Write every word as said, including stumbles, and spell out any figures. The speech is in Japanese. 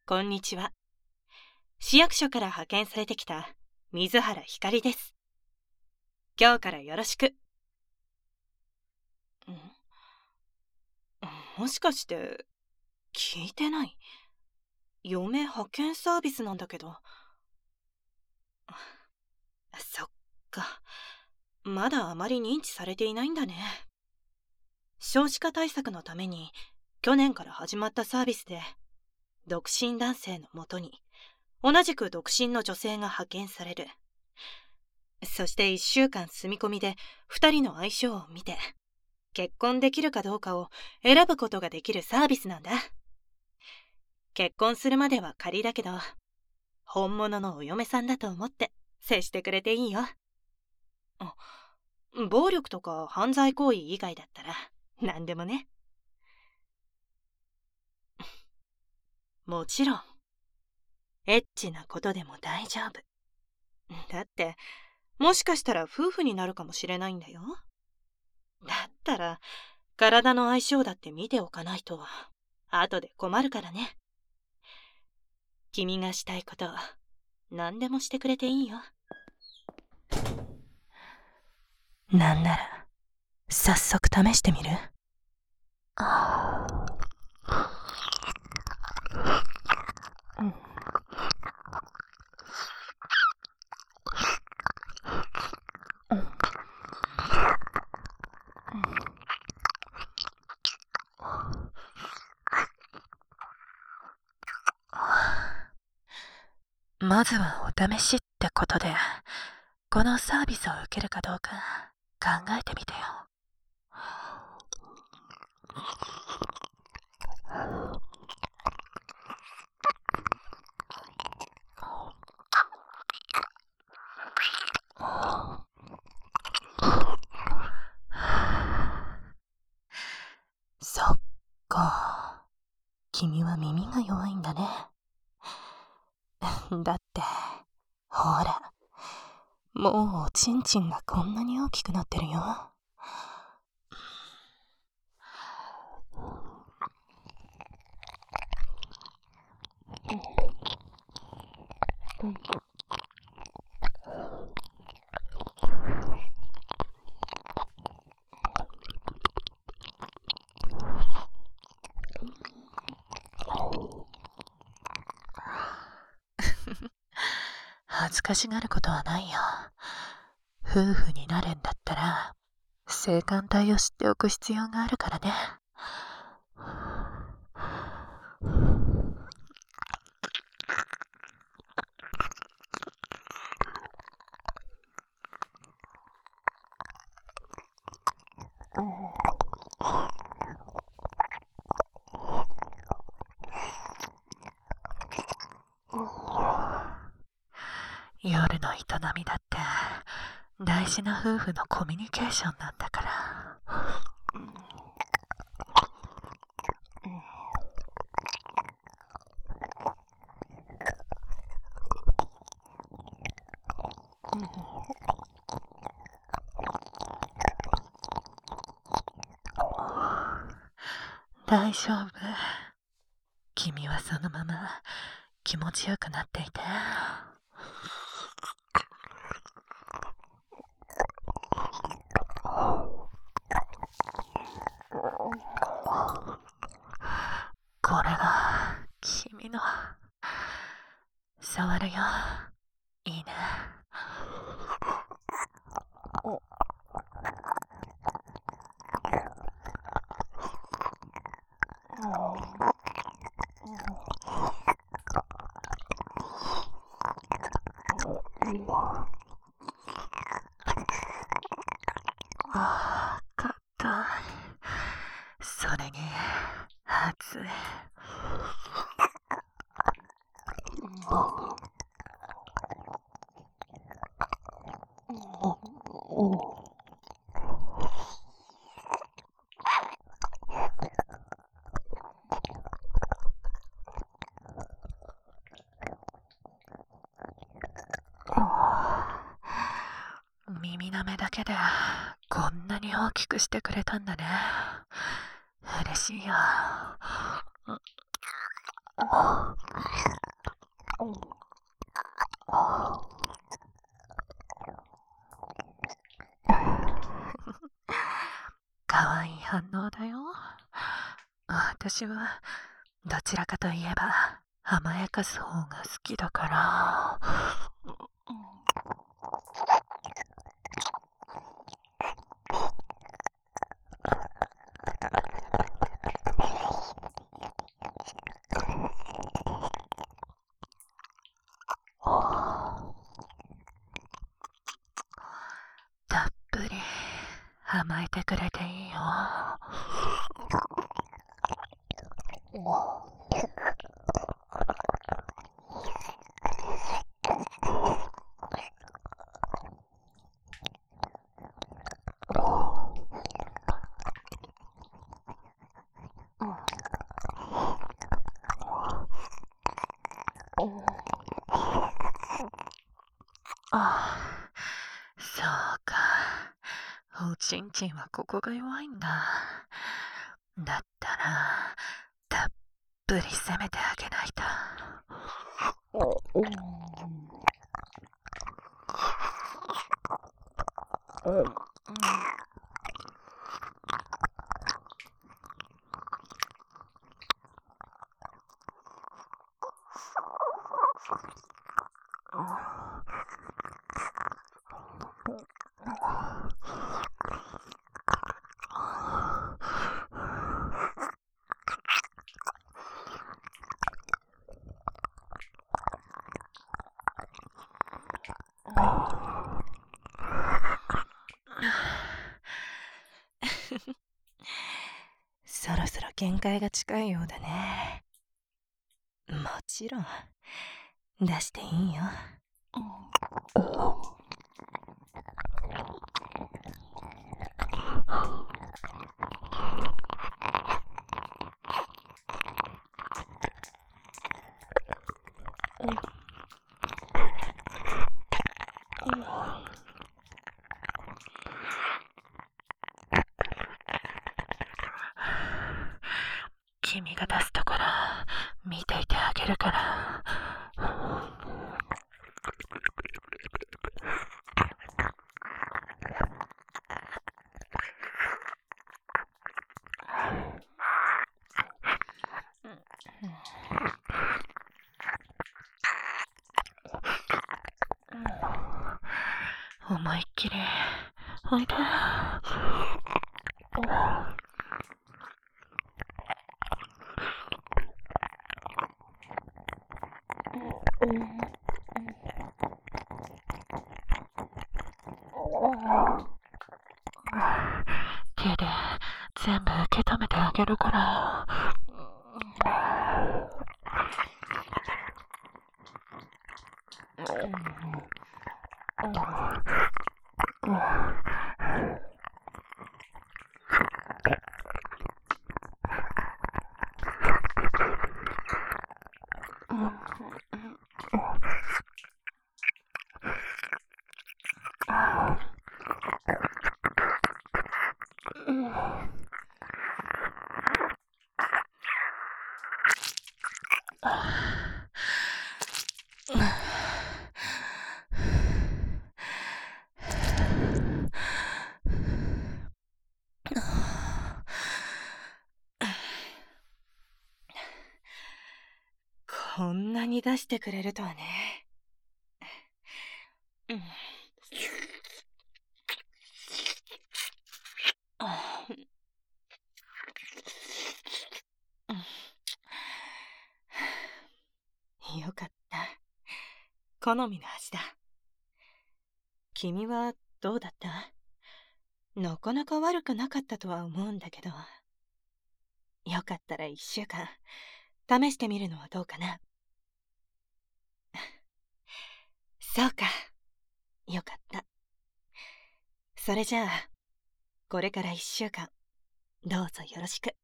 こんにちは。市役所から派遣されてきた水原ひかりです。今日からよろしく。んもしかして聞いてない？嫁派遣サービスなんだけど。そっか。まだあまり認知されていないんだね。少子化対策のために去年から始まったサービスで、独身男性のもとに同じく独身の女性が派遣される。そしていっしゅうかん住み込みでふたりの相性を見て、結婚できるかどうかを選ぶことができるサービスなんだ。結婚するまでは仮だけど、本物のお嫁さんだと思って接してくれていいよ。あ、暴力とか犯罪行為以外だったら何でもね。もちろんエッチなことでも大丈夫。だってもしかしたら夫婦になるかもしれないんだよ。だったら体の相性だって見ておかないと後で困るからね。君がしたいこと何でもしてくれていいよ。なんなら早速試してみる？うん、まずはお試しってことで、このサービスを受けるかどうか考えてみてよ。そっか。君は耳が弱いんだね。だって、ほら、もうおちんちんがこんなに大きくなってるよ。恥ずかしがることはないよ。夫婦になるんだったら、性感帯を知っておく必要があるからね。夜の営みだって大事な夫婦のコミュニケーションなんだから。大丈夫。君はそのまま気持ちよくなっていて。これが君の。触るよ。いいね。ああ、硬い。それに熱い。耳なめだけでこんなに大きくしてくれたんだね。嬉しいよ。 かわいい反応だよ。私はどちらかといえば甘やかす方が好きだから。たっぷり甘えてくれていいよ。ああ、そうか。おちんちんはここが弱いんだ。だったら、たっぷり攻めてあげないと。 そろそろ限界が近いようだね。もちろん出していいよ。 君が出すところ見ていてあげるから。思いっきりおいで。手で全部受け止めてあげるから。 こんなに出してくれるとはね。うん。よかった。好みの味だ。君はどうだった？なかなか悪くなかったとは思うんだけど。よかったら一週間試してみるのはどうかな。そうか。よかった。それじゃあ、これから一週間、どうぞよろしく。